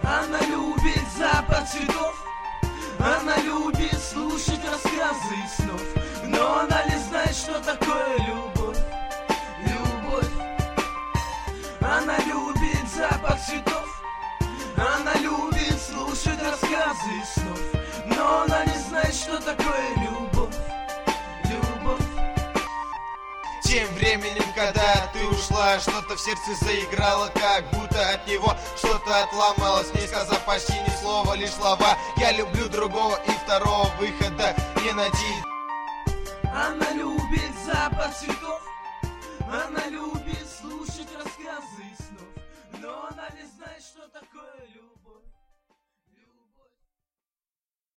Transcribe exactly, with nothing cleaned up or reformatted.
Она любит запах цветов, она любит слушать рассказы и снов, но она не знает, что такое любовь. Любовь. Она любит запах цветов, она любит слушать рассказы и снов, но она не знает, что такое любовь. Любовь. Тем временем, когда ты ушла, что-то в сердце заиграло, как будто от него что-то отломалось, не сказав почти ни слова, лишь слова «я люблю другого» и второго выхода не найти. Она любит запах цветов, она любит слушать рассказы и снов, но она не знает, что такое любовь.